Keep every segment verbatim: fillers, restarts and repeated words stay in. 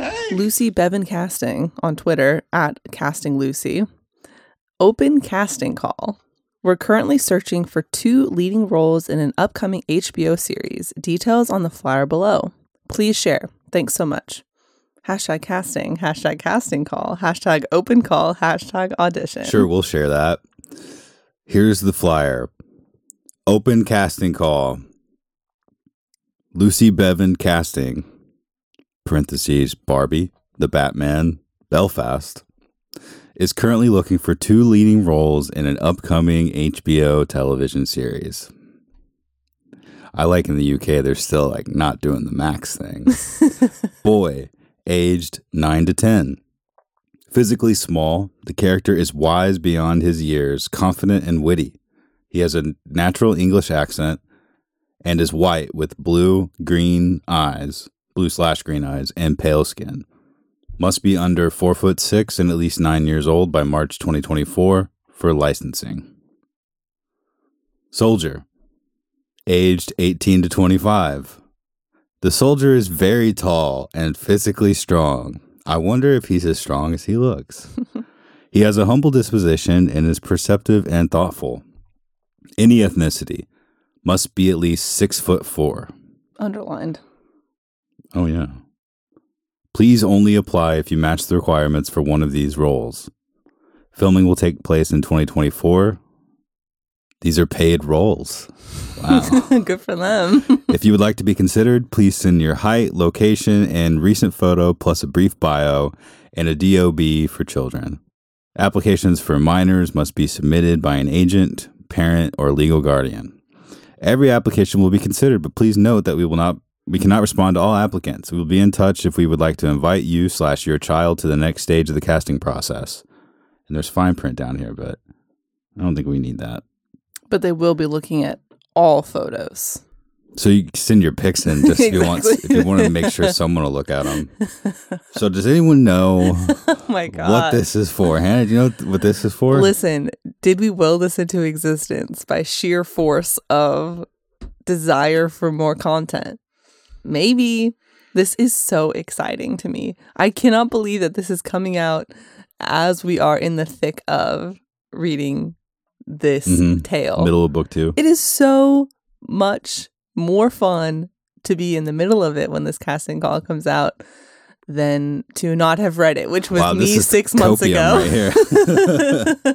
Lucy Bevan Casting on Twitter at Casting Lucy. Open casting call. We're currently searching for two leading roles in an upcoming H B O series. Details on the flyer below. Please share. Thanks so much. Hashtag casting, hashtag casting call, hashtag open call, hashtag audition. Sure, we'll share that. Here's the flyer. Open casting call. Lucy Bevan Casting, parentheses, Barbie, the Batman, Belfast, is currently looking for two leading roles in an upcoming H B O television series. I like in the U K, they're still like not doing the Max thing. Boy, aged nine to ten. Physically small, the character is wise beyond his years, confident and witty. He has a natural English accent and is white with blue, green eyes, blue slash green eyes, and pale skin. Must be under four foot six and at least nine years old by March twenty twenty-four for licensing. Soldier, aged eighteen to twenty-five. The soldier is very tall and physically strong. I wonder if he's as strong as he looks. He has a humble disposition and is perceptive and thoughtful. Any ethnicity. Must be at least six foot four. Underlined. Oh, yeah. Please only apply if you match the requirements for one of these roles. Filming will take place in twenty twenty-four. These are paid roles. Wow. Good for them. If you would like to be considered, please send your height, location, and recent photo plus a brief bio and a D O B for children. Applications for minors must be submitted by an agent, parent, or legal guardian. Every application will be considered, but please note that we will not we cannot respond to all applicants. We will be in touch if we would like to invite you slash your child to the next stage of the casting process. And there's fine print down here, but I don't think we need that. But they will be looking at all photos. So you can send your pics in just Exactly. if you want if you want to make sure someone will look at them. So does anyone know Oh my God. what this is for? Hannah, do you know what this is for? Listen, did we will this into existence by sheer force of desire for more content? Maybe. This is so exciting to me. I cannot believe that this is coming out as we are in the thick of reading this Mm-hmm. tale. Middle of book two. It is so much more fun to be in the middle of it when this casting call comes out than to not have read it, which was Wow, this me is six months copium ago. right here.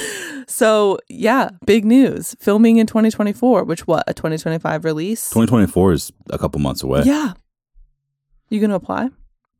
So, yeah, big news. Filming in twenty twenty-four, which what, a twenty twenty-five release? twenty twenty-four is a couple months away. Yeah. You going to apply?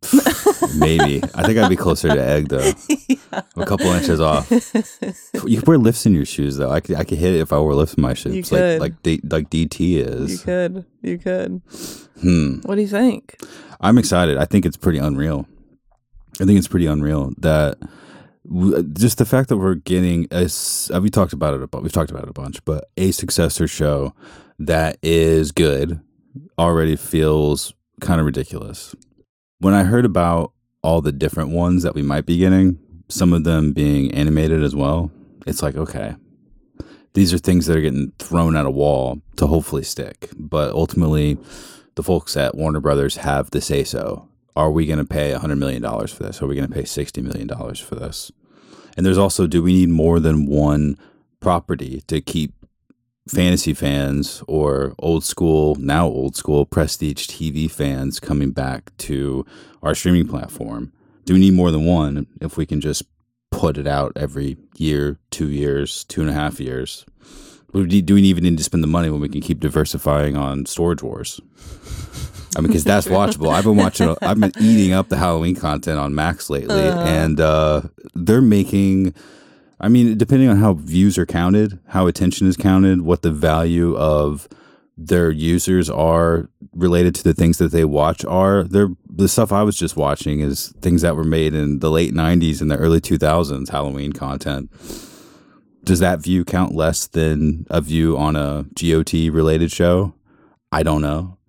Maybe. I think I'd be closer to egg, though. Yeah. A couple inches off. You could wear lifts in your shoes, though. I could, I could hit it if I wore lifts in my shoes. You like could. like D, like D T You is. could. You could. Hmm. What do you think? I'm excited. I think it's pretty unreal. I think it's pretty unreal that w- just the fact that we're getting a, s- uh, we talked about it a bu- we've talked about it a bunch, but a successor show that is good already feels kind of ridiculous. When I heard about all the different ones that we might be getting, some of them being animated as well, it's like, okay, these are things that are getting thrown at a wall to hopefully stick. But ultimately, the folks at Warner Brothers have the say-so. Are we going to pay one hundred million dollars for this? Are we going to pay sixty million dollars for this? And there's also, do we need more than one property to keep fantasy fans or old school, now old school prestige T V fans coming back to our streaming platform? Do we need more than one if we can just put it out every year, two years, two and a half years? Do we even need to spend the money when we can keep diversifying on Storage Wars? I mean, because that's watchable. I've been watching, I've been eating up the Halloween content on Max lately, uh-huh. and uh, they're making, I mean, depending on how views are counted, how attention is counted, what the value of their users are related to the things that they watch are, they're, the stuff I was just watching is things that were made in the late nineties and the early two thousands, Halloween content. Does that view count less than a view on a G O T related show? I don't know.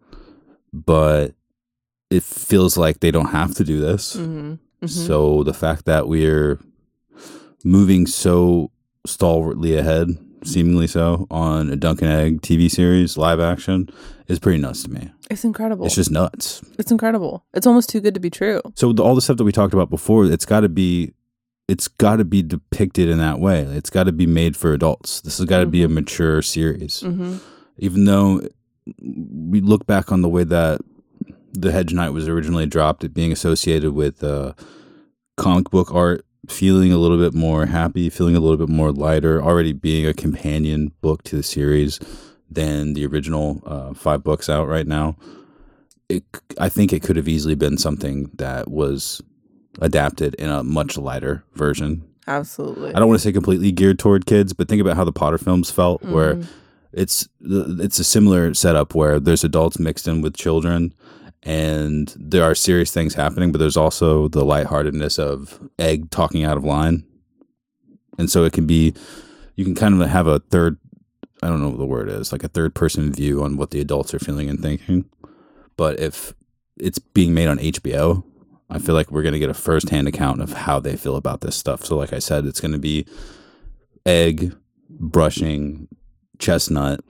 But it feels like they don't have to do this. Mm-hmm. Mm-hmm. So the fact that we're moving so stalwartly ahead seemingly so, on a Dunk and Egg T V series, live action, is pretty nuts to me. It's incredible. It's just nuts. It's incredible. It's almost too good to be true. So the, all the stuff that we talked about before, it's got to be, it's got to be depicted in that way. It's got to be made for adults. This has got to mm-hmm. be a mature series. Mm-hmm. Even though we look back on the way that The Hedge Knight was originally dropped, it being associated with uh, comic book art, feeling a little bit more happy, feeling a little bit more lighter, already being a companion book to the series than the original uh, five books out right now. It, I think it could have easily been something that was adapted in a much lighter version. Absolutely. I don't want to say completely geared toward kids, but think about how the Potter films felt, mm-hmm. where it's it's a similar setup where there's adults mixed in with children, and there are serious things happening, but there's also the lightheartedness of Egg talking out of line. And so it can be, you can kind of have a third, I don't know what the word is, like a third person view on what the adults are feeling and thinking. But if it's being made on H B O, I feel like we're going to get a firsthand account of how they feel about this stuff. So like I said, it's going to be Egg brushing Chestnut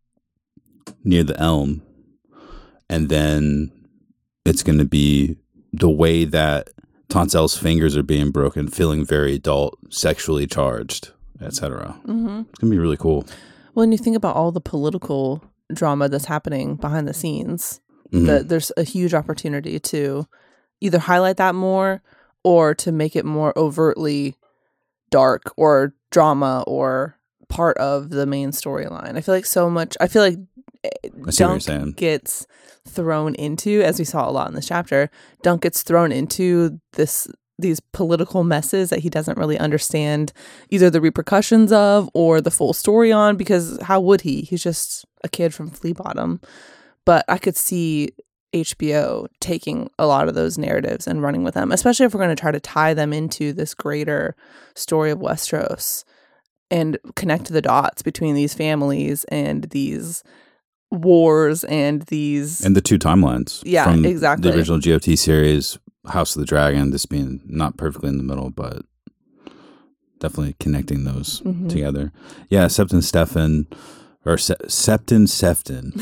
near the elm, and then it's going to be the way that Toncel's fingers are being broken, feeling very adult, sexually charged, et cetera. Mm-hmm. It's going to be really cool. Well, when you think about all the political drama that's happening behind the scenes, mm-hmm. the, there's a huge opportunity to either highlight that more or to make it more overtly dark or drama or part of the main storyline. I feel like so much, I feel like Dunk gets thrown into, as we saw a lot in this chapter, Dunk gets thrown into this these political messes that he doesn't really understand either the repercussions of or the full story on, because how would he? He's just a kid from Flea Bottom. But I could see H B O taking a lot of those narratives and running with them, especially if we're going to try to tie them into this greater story of Westeros and connect the dots between these families and these wars and these... And the two timelines. Yeah, from exactly. The original G O T series, House of the Dragon, this being not perfectly in the middle, but definitely connecting those mm-hmm. together. Yeah, Septon Stefan, or Se- Septon Sefton,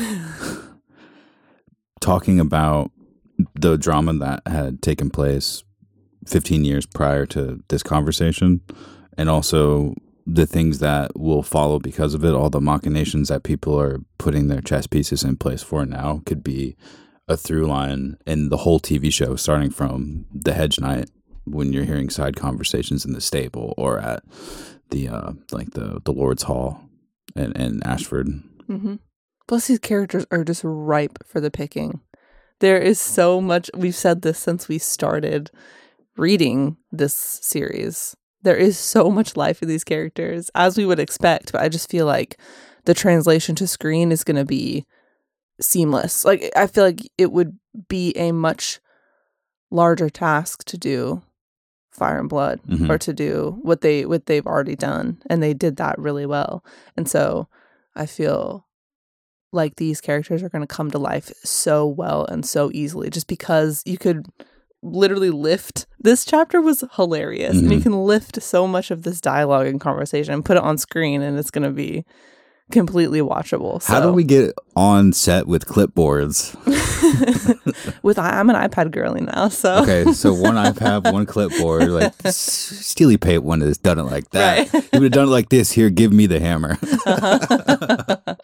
talking about the drama that had taken place fifteen years prior to this conversation, and also the things that will follow because of it, all the machinations that people are putting their chess pieces in place for now, could be a through line in the whole T V show, starting from The Hedge Knight, when you're hearing side conversations in the stable or at the uh, like the the Lord's Hall and, and Ashford. Mm-hmm. Plus, these characters are just ripe for the picking. There is so much. We've said this since we started reading this series. There is so much life in these characters, as we would expect, but I just feel like the translation to screen is going to be seamless. Like, I feel like it would be a much larger task to do Fire and Blood, mm-hmm. or to do what they what they've already done, and they did that really well. And so I feel like these characters are going to come to life so well and so easily, just because you could literally lift. This chapter was hilarious, mm-hmm. and you can lift so much of this dialogue and conversation and put it on screen, and it's going to be completely watchable. So. How do we get on set with clipboards? With I'm an iPad girly now, so okay. So one iPad, one clipboard. Like Steely Pate one has done it like that. Right. He would have done it like this. Here, give me the hammer. Uh-huh.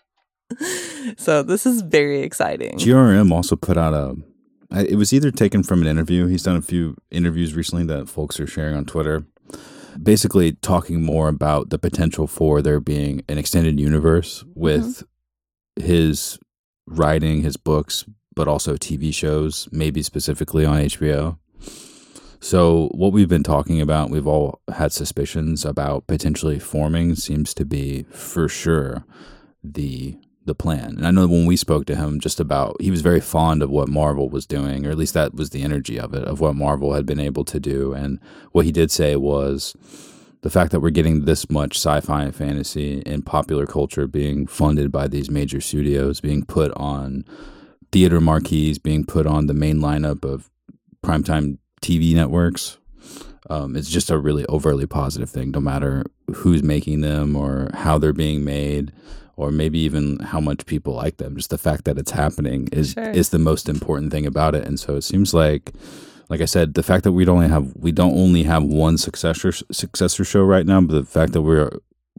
So this is very exciting. G R M also put out a. It was either taken from an interview. He's done a few interviews recently that folks are sharing on Twitter, basically talking more about the potential for there being an extended universe with mm-hmm. his writing, his books, but also T V shows, maybe specifically on H B O. So what we've been talking about, we've all had suspicions about potentially forming, seems to be for sure the the plan. And I know when we spoke to him just about, he was very fond of what Marvel was doing, or at least that was the energy of it, of what Marvel had been able to do. And what he did say was the fact that we're getting this much sci-fi and fantasy and popular culture being funded by these major studios, being put on theater marquees, being put on the main lineup of primetime T V networks, um, it's just a really overtly positive thing, no matter who's making them or how they're being made, or maybe even how much people like them. Just the fact that it's happening is Sure. is the most important thing about it. And so it seems like, like I said, the fact that we don't only have we don't only have one successor successor show right now, but the fact that we're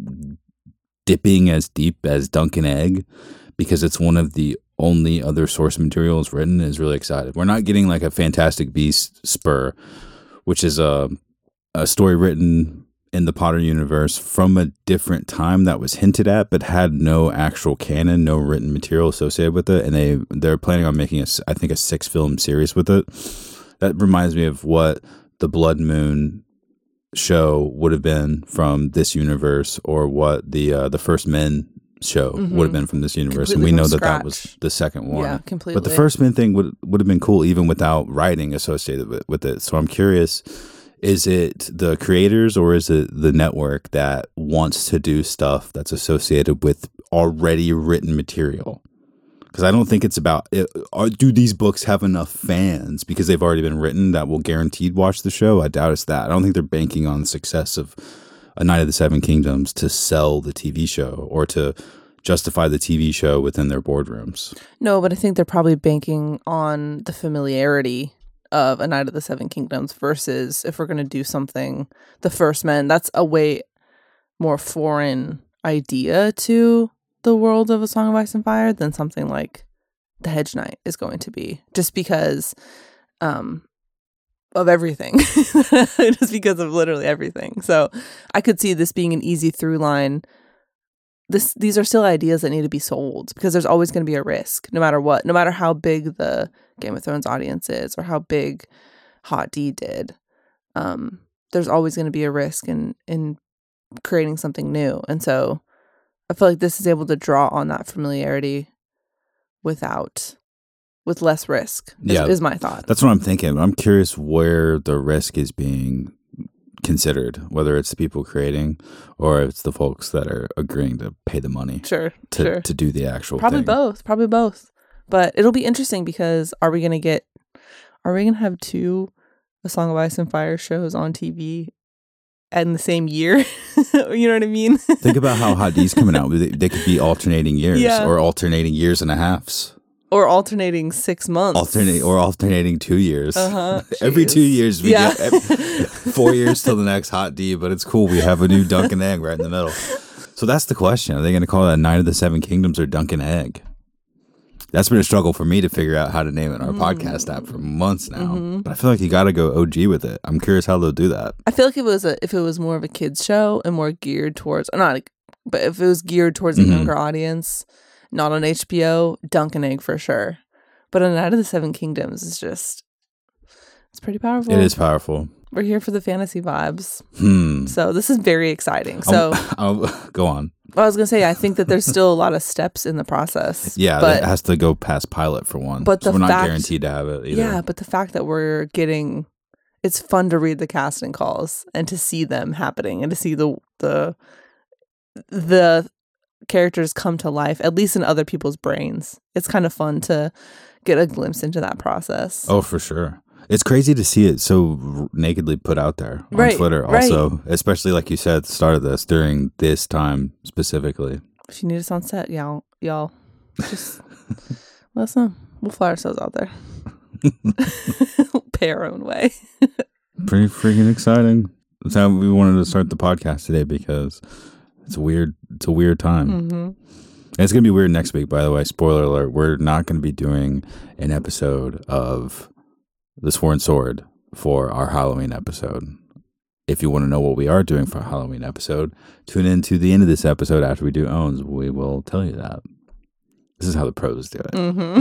dipping as deep as Dunk and Egg, because it's one of the only other source materials written, is really excited. We're not getting like a Fantastic Beast spur, which is a a story written in the Potter universe from a different time that was hinted at, but had no actual canon, no written material associated with it. And they they're planning on making a, I think, a six film series with it. That reminds me of what the Blood Moon show would have been from this universe, or what the uh, the First Men show mm-hmm. would have been from this universe. Completely and we know that scratch. that was the second one. Yeah, completely. But the First Men thing would would have been cool even without writing associated with, with it. So I'm curious, is it the creators or is it the network that wants to do stuff that's associated with already written material? Because I don't think it's about, it, are, do these books have enough fans because they've already been written that will guaranteed watch the show? I doubt it's that. I don't think they're banking on the success of A Night of the Seven Kingdoms to sell the T V show or to justify the T V show within their boardrooms. No, but I think they're probably banking on the familiarity of A Night of the Seven Kingdoms versus if we're going to do something, The First Men, that's a way more foreign idea to the world of A Song of Ice and Fire than something like The Hedge Knight is going to be, just because um, of everything, just because of literally everything. So I could see this being an easy through line. This, these are still ideas that need to be sold because there's always going to be a risk no matter what, no matter how big the Game of Thrones audience is or how big Hot D did. Um, there's always going to be a risk in, in creating something new. And so I feel like this is able to draw on that familiarity without, with less risk, is, yeah, is my thought. That's what I'm thinking. I'm curious where the risk is being considered, whether it's the people creating or it's the folks that are agreeing to pay the money sure, to, sure. to do the actual Probably thing. both. Probably both. But it'll be interesting because are we going to get, are we going to have two A Song of Ice and Fire shows on T V in the same year? You know what I mean? Think about how Hot D's coming out. They, they could be alternating years Yeah. or alternating years and a halves. Or alternating six months. Alternate or alternating two years. Uh-huh. Every Jeez. two years we Yeah. get four years till the next Hot D, but it's cool. We have a new Dunk and Egg right in the middle. So that's the question. Are they going to call it A Night of the Seven Kingdoms or Dunk and Egg? That's been a struggle for me to figure out how to name it in our mm. podcast app for months now. Mm-hmm. But I feel like you got to go O G with it. I'm curious how they'll do that. I feel like if it was a if it was more of a kids show and more geared towards not, but if it was geared towards a mm-hmm. younger audience, not on H B O, Dunk and Egg for sure. But A Night of the Seven Kingdoms is just, it's pretty powerful. It is powerful. We're here for the fantasy vibes. Hmm. So this is very exciting. So I'll, I'll, go on. I was going to say, I think that there's still a lot of steps in the process. Yeah, but, it has to go past pilot for one. But so the we're fact, not guaranteed to have it either. Yeah, but the fact that we're getting, it's fun to read the casting calls and to see them happening and to see the the the characters come to life, at least in other people's brains. It's kind of fun to get a glimpse into that process. Oh, for sure. It's crazy to see it so nakedly put out there on right, Twitter also, right. especially like you said at the start of this, during this time specifically. If you need us on set, y'all, y'all just let us know. We'll fly ourselves out there. Pay our own way. Pretty freaking exciting. That's how we wanted to start the podcast today because it's a weird, it's a weird time. Mm-hmm. And it's going to be weird next week, by the way. Spoiler alert. We're not going to be doing an episode of The Sworn Sword for our Halloween episode. If you want to know what we are doing for a Halloween episode, tune in to the end of this episode after we do Owns. We will tell you that. This is how the pros do it.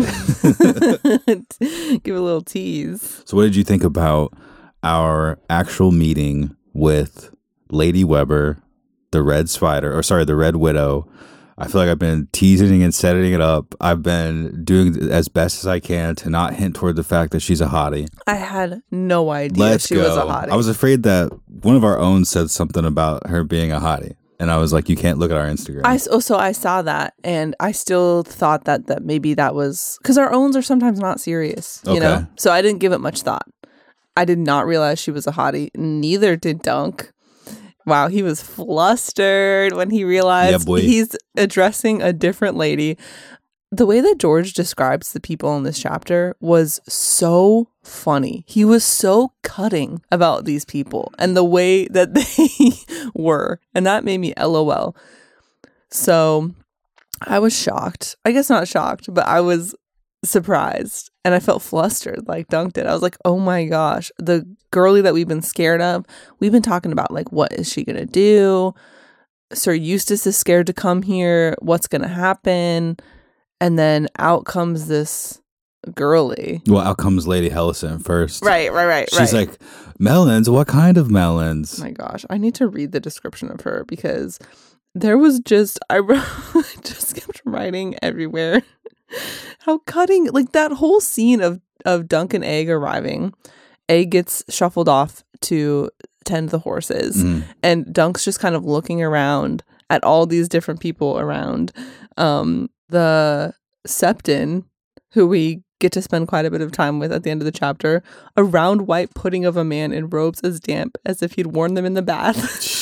Mm-hmm. Give a little tease. So what did you think about our actual meeting with Lady Weber, the Red Spider, or sorry, the Red Widow? I feel like I've been teasing and setting it up. I've been doing as best as I can to not hint toward the fact that she's a hottie. I had no idea Let's she go. was a hottie. I was afraid that one of our own said something about her being a hottie. And I was like, you can't look at our Instagram. I, oh, so I saw that, and I still thought that, that maybe that was... Because our owns are sometimes not serious, you okay. know? So I didn't give it much thought. I did not realize she was a hottie. Neither did Dunk. Wow, he was flustered when he realized Yeah, boy. he's addressing a different lady. The way that George describes the people in this chapter was so funny. He was so cutting about these people and the way that they were. And that made me LOL. So I was shocked. I guess not shocked, but I was surprised. And I felt flustered like Dunk did. I was like, oh my gosh, the girlie that we've been scared of, we've been talking about like, what is she going to do? Sir Eustace is scared to come here. What's going to happen? And then out comes this girly. Well, out comes Lady Hellison first. Right, right, right, She's right. like, melons? What kind of melons? Oh my gosh, I need to read the description of her because there was just, I wrote, just kept writing everywhere. How cutting, like that whole scene of, of Dunk and Egg arriving. Egg gets shuffled off to tend the horses. Mm. And Dunk's just kind of looking around at all these different people around. Um... The Septon, who we get to spend quite a bit of time with at the end of the chapter, a round white pudding of a man in robes as damp as if he'd worn them in the bath.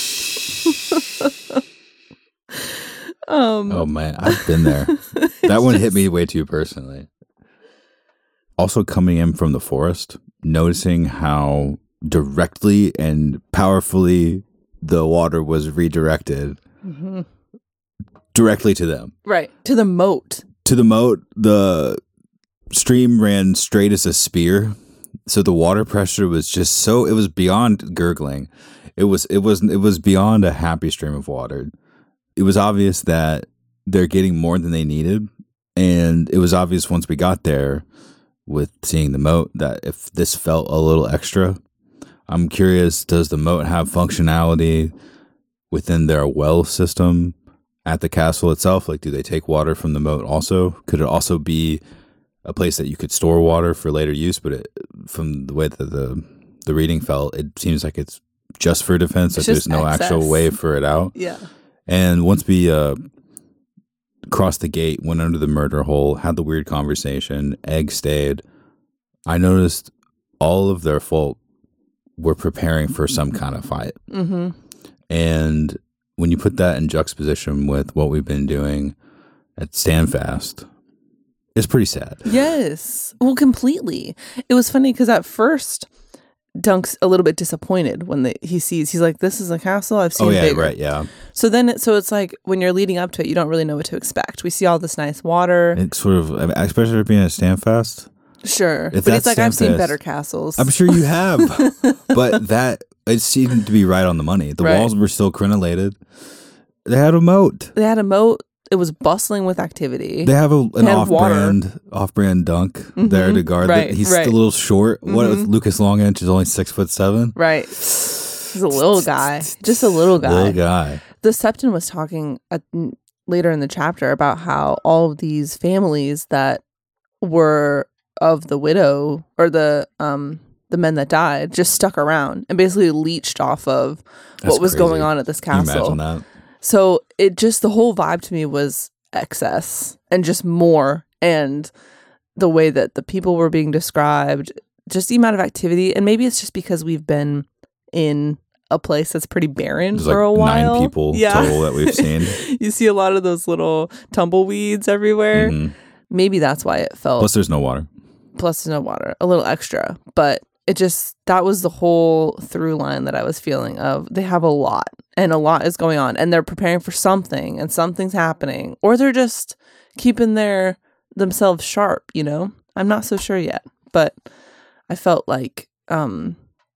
um, oh man, I've been there. That one just... hit me way too personally. Also coming in from the forest, noticing how directly and powerfully the water was redirected. Mm-hmm. Directly to them. Right. To the moat. To the moat, the stream ran straight as a spear. So the water pressure was just so, it was beyond gurgling. It was, it was, it was beyond a happy stream of water. It was obvious that they're getting more than they needed. And it was obvious once we got there with seeing the moat that if this felt a little extra, I'm curious, does the moat have functionality within their well system? At the castle itself, like, do they take water from the moat also? Could it also be a place that you could store water for later use? But it, from the way that the the reading felt, it seems like it's just for defense, that there's no excess. actual way for it out. Yeah. And once we uh, crossed the gate, went under the murder hole, had the weird conversation, Egg stayed, I noticed all of their folk were preparing for some kind of fight. Mm-hmm. And when you put that in juxtaposition with what we've been doing at Standfast, it's pretty sad. Yes. Well, completely. It was funny because at first, Dunk's a little bit disappointed when the, he sees, he's like, this is a castle I've seen Oh, yeah, bigger. right, yeah. So then, it, so it's like when you're leading up to it, you don't really know what to expect. We see all this nice water. It's sort of, especially for being at Standfast. Sure. If but it's like, I've seen Standfast, better castles. I'm sure you have. But that, it seemed to be right on the money. The right. walls were still crenellated. They had a moat. They had a moat. It was bustling with activity. They have a, an off-brand, off-brand Dunk mm-hmm. there to guard. Right, He's right. a little short. Mm-hmm. What Lucas Longinch is only six foot seven. Right. He's a little guy. Just a little guy. Little guy. The Septon was talking at, later in the chapter about how all of these families that were of the widow or the um the men that died just stuck around and basically leached off of That's what was crazy. going on at this castle. Can you imagine that? So it just, the whole vibe to me was excess and just more. And the way that the people were being described, just the amount of activity. And maybe it's just because we've been in a place that's pretty barren There's for like a while. Nine people yeah. total that we've seen. You see a lot of those little tumbleweeds everywhere. Mm-hmm. Maybe that's why it felt. Plus there's no water. Plus there's no water. A little extra. But it just, that was the whole through line that I was feeling of they have a lot and a lot is going on and they're preparing for something and something's happening, or they're just keeping their themselves sharp, you know? I'm not so sure yet, but I felt like um,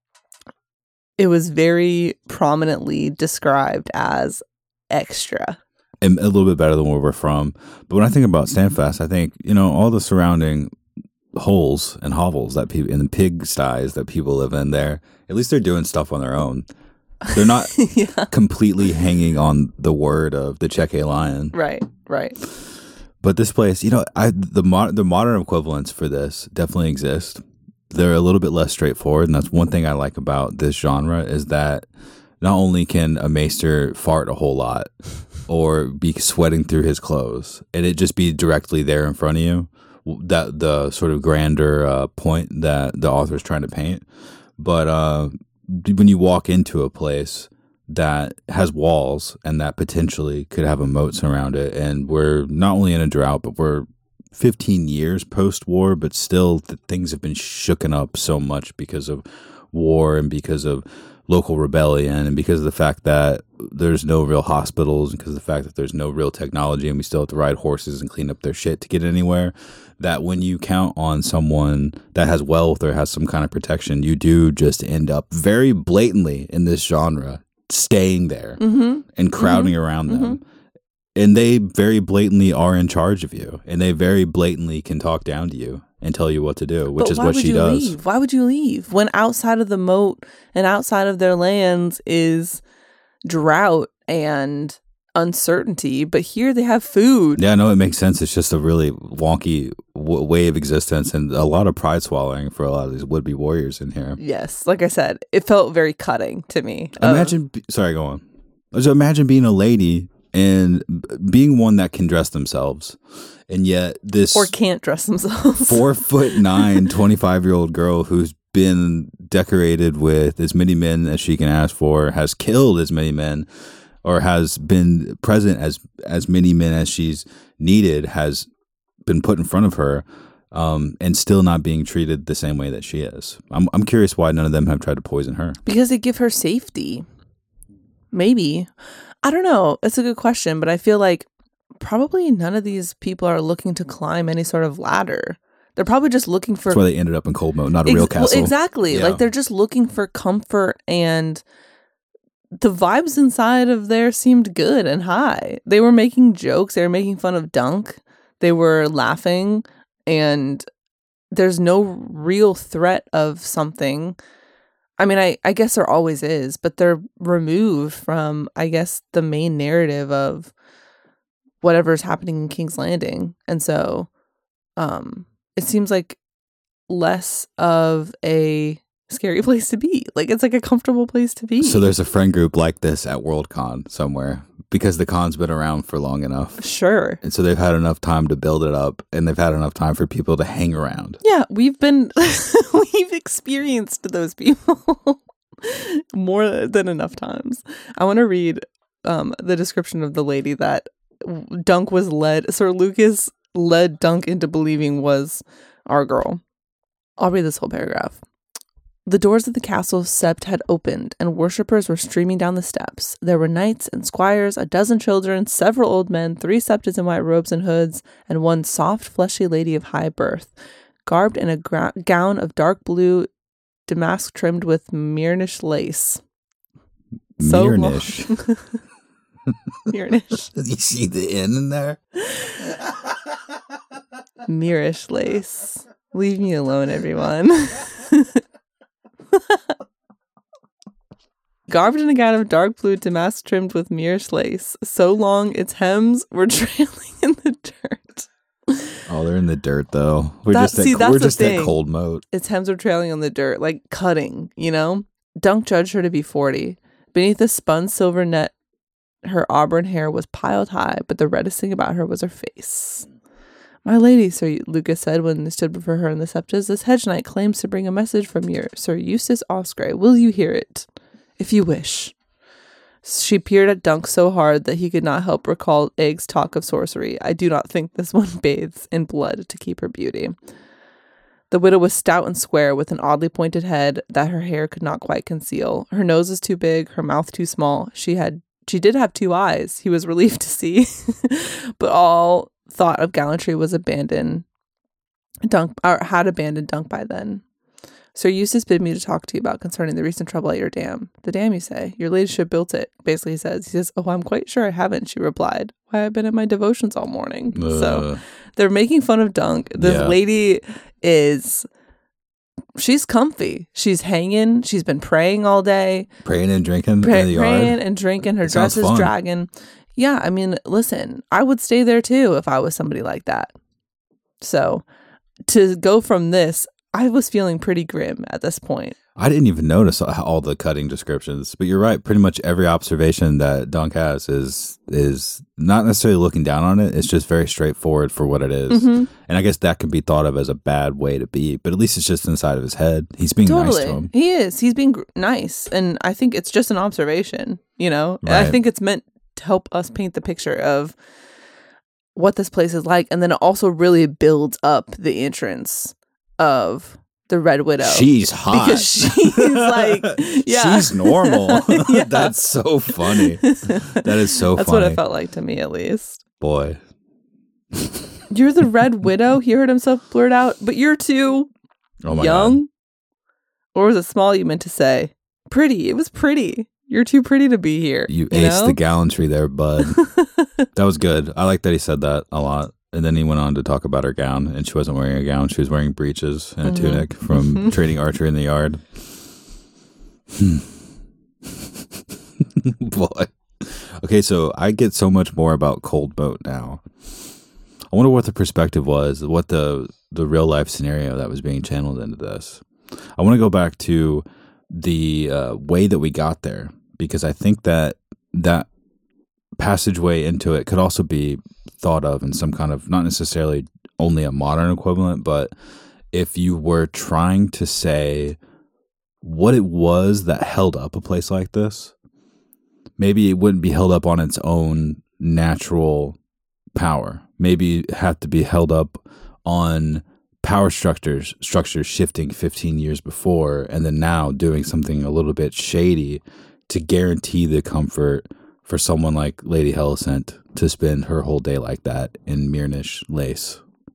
it was very prominently described as extra. And a little bit better than where we're from. But when I think about Standfast, I think, you know, all the surrounding holes and hovels that people in the pig sties that people live in there, at least they're doing stuff on their own. They're not yeah. completely hanging on the word of the Chequy Lion. Right, right. But this place, you know, I the mo- the modern equivalents for this definitely exist. They're a little bit less straightforward, and that's one thing I like about this genre is that not only can a maester fart a whole lot or be sweating through his clothes, and it just be directly there in front of you, that the sort of grander uh, point that the author is trying to paint. But uh, when you walk into a place, that has walls and that potentially could have a moat surround it. And we're not only in a drought, but we're fifteen years post-war, but still the things have been shooken up so much because of war and because of local rebellion and because of the fact that there's no real hospitals and because of the fact that there's no real technology and we still have to ride horses and clean up their shit to get anywhere, that when you count on someone that has wealth or has some kind of protection, you do just end up very blatantly in this genre staying there mm-hmm. and crowding mm-hmm. around them. Mm-hmm. And they very blatantly are in charge of you. And they very blatantly can talk down to you and tell you what to do, which but is why what would she you does. Leave? Why would you leave when outside of the moat and outside of their lands is drought and uncertainty? But here they have food. Yeah, no, it makes sense. It's just a really wonky w- way of existence and a lot of pride swallowing for a lot of these would-be warriors in here. Yes. Like I said, it felt very cutting to me. Imagine, uh, sorry, go on. So imagine being a lady and being one that can dress themselves, and yet this or can't dress themselves. four foot nine, twenty-five year old girl who's been decorated with as many men as she can ask for, has killed as many men, or has been present as as many men as she's needed, has been put in front of her, um, and still not being treated the same way that she is. I'm I'm curious why none of them have tried to poison her. Because they give her safety. Maybe. I don't know. It's a good question, but I feel like probably none of these people are looking to climb any sort of ladder. They're probably just looking for... That's why they ended up in Cold Moat, not a Ex- real castle. Well, exactly. Yeah. Like, they're just looking for comfort, and the vibes inside of there seemed good and high. They were making jokes. They were making fun of Dunk. They were laughing, and there's no real threat of something. I mean, I, I guess there always is, but they're removed from, I guess, the main narrative of whatever's happening in King's Landing. And so um, it seems like less of a scary place to be. Like, it's like a comfortable place to be. So there's a friend group like this at Worldcon somewhere because the con's been around for long enough. Sure. And so they've had enough time to build it up, and they've had enough time for people to hang around. Yeah, we've been, we've experienced those people more than enough times. I want to read um, the description of the lady that Dunk was led, Sir Lucas led Dunk into believing was our girl. I'll read this whole paragraph. The doors of the castle sept had opened, and worshippers were streaming down the steps. There were knights and squires, a dozen children, several old men, three septas in white robes and hoods, and one soft, fleshy lady of high birth, garbed in a gra- gown of dark blue damask trimmed with Mirnish lace. So Mirnish. Mirnish. You see the N in there? Mirish lace. Leave me alone, everyone. Garbed in a gown of dark blue damask trimmed with Mirish lace, so long its hems were trailing in the dirt. Oh, they're in the dirt, though. We're That, just at, see, that's we're the just thing. at Cold Moat. Its hems were trailing on the dirt, like cutting, you know? Dunk judged her to be forty. Beneath the spun silver net, her auburn hair was piled high, but the reddest thing about her was her face. My lady, Sir Lucas said when they stood before her in the septas, this hedge knight claims to bring a message from your Sir Eustace Osgrey. Will you hear it? If you wish. She peered at Dunk so hard that he could not help recall Egg's talk of sorcery. I do not think this one bathes in blood to keep her beauty. The widow was stout and square, with an oddly pointed head that her hair could not quite conceal. Her nose was too big, her mouth too small. She had, she did have two eyes, he was relieved to see, but all thought of gallantry was abandoned. Dunk, or had abandoned Dunk by then. Sir Eustace bid me to talk to you about concerning the recent trouble at your dam. The dam, you say? Your ladyship built it, basically he says. He says, oh, I'm quite sure I haven't, she replied. Why, I've been in my devotions all morning. Uh, so they're making fun of Dunk. This yeah. lady is, she's comfy. She's hanging. She's been praying all day. Praying and drinking Pray, in the praying yard. and drinking. Her dress is dragging. Yeah, I mean, listen, I would stay there too if I was somebody like that. So to go from this, I was feeling pretty grim at this point. I didn't even notice all the cutting descriptions, but you're right. Pretty much every observation that Dunk has is is not necessarily looking down on it. It's just very straightforward for what it is. Mm-hmm. And I guess that can be thought of as a bad way to be, but at least it's just inside of his head. He's being totally. nice to him. He is. He's being gr- nice. And I think it's just an observation, you know? Right. I think it's meant to help us paint the picture of what this place is like. And then it also really builds up the entrance of the Red Widow. She's hot. Because she's like, yeah. She's normal. Yeah. That's so funny. That is so That's funny. That's what it felt like to me, at least. Boy. You're the Red Widow? He heard himself blurt out, but you're too oh my young? God. Or was it small you meant to say? Pretty. It was pretty. You're too pretty to be here. You, you aced know? the gallantry there, bud. That was good. I like that he said that a lot. And then he went on to talk about her gown, and she wasn't wearing a gown. She was wearing breeches and a mm-hmm. tunic from mm-hmm. training archery in the yard. Hmm. Boy. Okay, so I get so much more about Cold Boat now. I wonder what the perspective was, what the, the real life scenario that was being channeled into this. I want to go back to the uh, way that we got there, because I think that that passageway into it could also be thought of in some kind of, not necessarily only a modern equivalent, but if you were trying to say what it was that held up a place like this, maybe it wouldn't be held up on its own natural power. Maybe it had to be held up on power structures structures shifting fifteen years before, and then now doing something a little bit shady to guarantee the comfort for someone like Lady Hellicent to spend her whole day like that in Myrnish lace.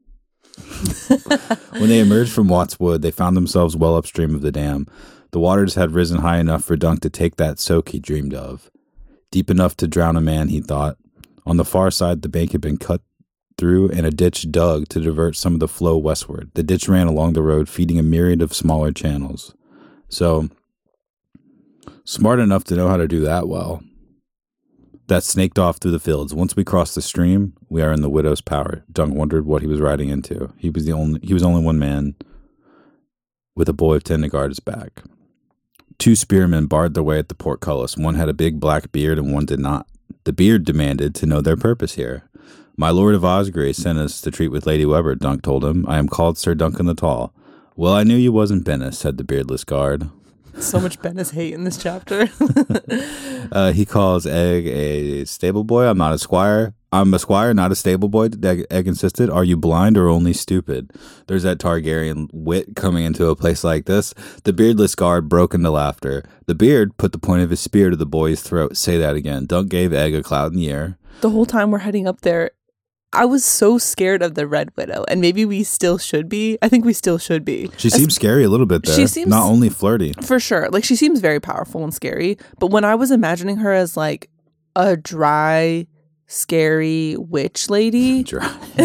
When they emerged from Wattswood, they found themselves well upstream of the dam. The waters had risen high enough for Dunk to take that soak he dreamed of. Deep enough to drown a man, he thought. On the far side, the bank had been cut through and a ditch dug to divert some of the flow westward. The ditch ran along the road, feeding a myriad of smaller channels. So, smart enough to know how to do that well. That snaked off through the fields. Once we cross the stream, we are in the widow's power. Dunk wondered what he was riding into. He was the only he was only one man with a boy of ten to guard his back. Two spearmen barred their way at the portcullis. One had a big black beard and one did not. The beard demanded to know their purpose here. My lord of Osgray sent us to treat with Lady Weber, Dunk told him. I am called Sir Duncan the Tall. Well, I knew you wasn't Bennis, said the beardless guard. So much Bennis hate in this chapter. uh, he calls Egg a stable boy. I'm not a squire. I'm a squire, not a stable boy, Egg, Egg insisted. Are you blind or only stupid? There's that Targaryen wit coming into a place like this. The beardless guard broke into laughter. The beard put the point of his spear to the boy's throat. Say that again. Dunk gave Egg a cloud in the air. The whole time we're heading up there, I was so scared of the Red Widow, and maybe we still should be. I think we still should be. She seems As, scary a little bit there. She seems, not only flirty. For sure. Like, she seems very powerful and scary, but when I was imagining her as, like, a dry, scary witch lady, dry.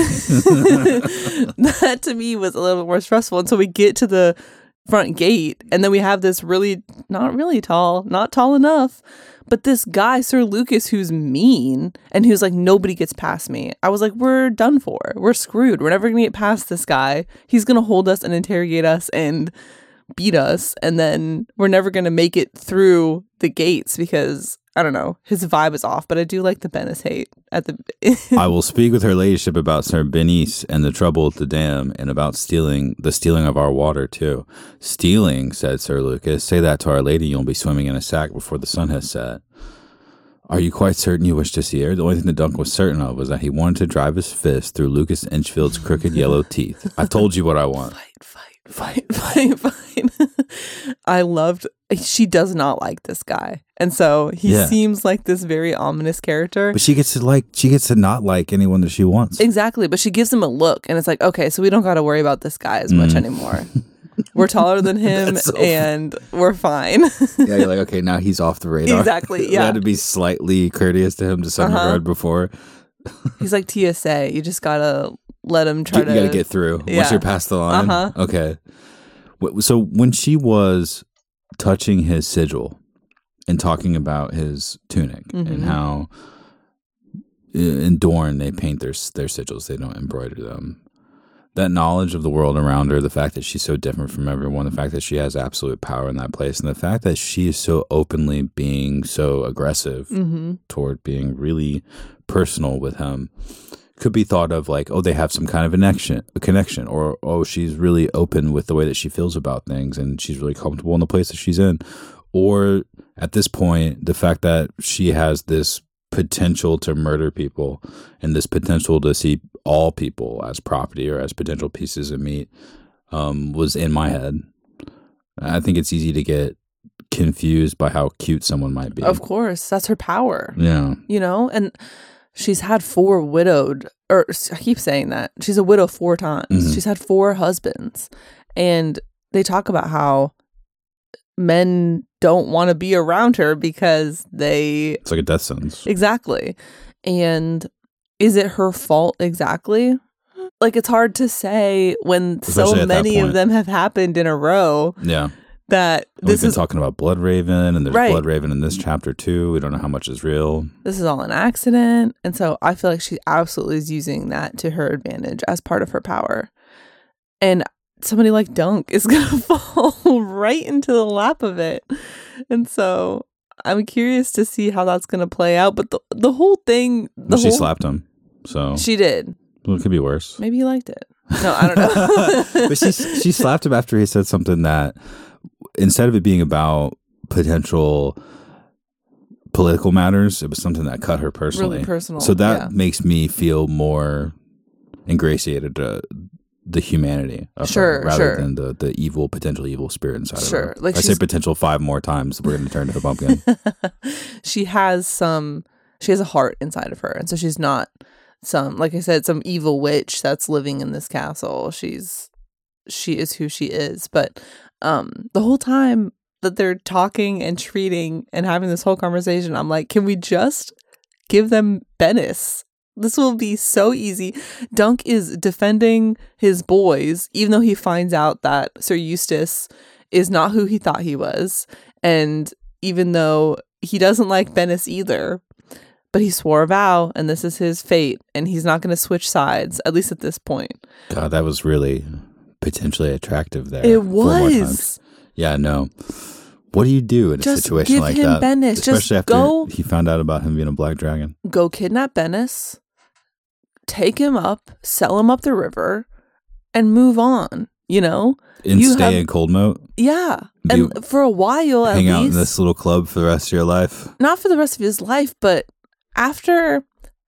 that to me was a little bit more stressful. And so we get to the front gate, and then we have this really, not really tall, not tall enough, but this guy, Sir Lucas, who's mean and who's like, nobody gets past me. I was like, we're done for. We're screwed. We're never going to get past this guy. He's going to hold us and interrogate us and beat us. And then we're never going to make it through the gates because, I don't know, his vibe is off. But I do like the Bennis hate at the... I will speak with her ladyship about Sir Bennis and the trouble at the dam and about stealing the stealing of our water, too. Stealing, said Sir Lucas. Say that to our lady, you'll be swimming in a sack before the sun has set. Are you quite certain you wish to see her? The only thing that Dunk was certain of was that he wanted to drive his fist through Lucas Inchfield's crooked yellow teeth. I told you what I want. Fight, fight, fight, fight, fight. I loved... She does not like this guy. And so he yeah. seems like this very ominous character. But she gets to like, she gets to not like anyone that she wants. Exactly. But she gives him a look and it's like, okay, so we don't got to worry about this guy as mm. much anymore. We're taller than him so and we're fine. Yeah, you're like, okay, now he's off the radar. Exactly, yeah. We had to be slightly courteous to him to some uh-huh. regard before. He's like T S A. You just got to let him try you, to... You got to get through. Yeah. Once you're past the line. Uh-huh. Okay. So when she was touching his sigil and talking about his tunic mm-hmm. and how in Dorne they paint their their sigils, they don't embroider them. that knowledge of the world around her, the fact that she's so different from everyone, the fact that she has absolute power in that place, and the fact that she is so openly being so aggressive Mm-hmm. toward being really personal with him, could be thought of like, oh, they have some kind of a connection, a connection, or oh, she's really open with the way that she feels about things, and she's really comfortable in the place that she's in. Or at this point, the fact that she has this potential to murder people and this potential to see all people as property or as potential pieces of meat um, was in my head. I think it's easy to get confused by how cute someone might be. Of course, that's her power. Yeah. You know, and she's had four widowed, or I keep saying that. She's a widow four times. Mhm. She's had four husbands. And they talk about how men don't want to be around her because they... It's like a death sentence. Exactly. And is it her fault exactly? Like, it's hard to say when Especially so at that many of point. them have happened in a row Yeah. that We've this been is talking about Bloodraven, and there's Right. Bloodraven in this chapter too. We don't know how much is real. this is all an accident. And so I feel like she absolutely is using that to her advantage as part of her power. And somebody like Dunk is going to fall right into the lap of it. And so I'm curious to see how that's going to play out. But the, the whole thing... The Well, she whole, slapped him, so She did. well, it could be worse. Maybe he liked it. No, I don't know. But she she slapped him after he said something that, instead of it being about potential political matters, it was something that cut her personally. Really personal. So that yeah. makes me feel more ingratiated to the humanity of Sure, her, rather sure. than the, the evil, potential evil spirit inside Sure. of her. Like, I say she's- potential five more times, we're going to turn to a pumpkin. She has some... She has a heart inside of her. And so she's not some... Like I said, some evil witch that's living in this castle. She's... She is who she is. But um, the whole time that they're talking and treating and having this whole conversation, I'm like, can we just give them Bennis? This will be so easy. Dunk is defending his boys, even though he finds out that Sir Eustace is not who he thought he was. And even though he doesn't like Bennis either, but he swore a vow and this is his fate and he's not going to switch sides, at least at this point. God, that was really potentially attractive there. It four more times. was. Yeah, no. What do you do in a Just situation give like him that? Bennis. Just Especially after go- he found out about him being a black dragon. Go kidnap Bennis, take him up, sell him up the river, and move on, you know? And You stay have- in Coldmoat. Yeah. Be- And for a while, at Hang out in least. this little club for the rest of your life. Not for the rest of his life, but after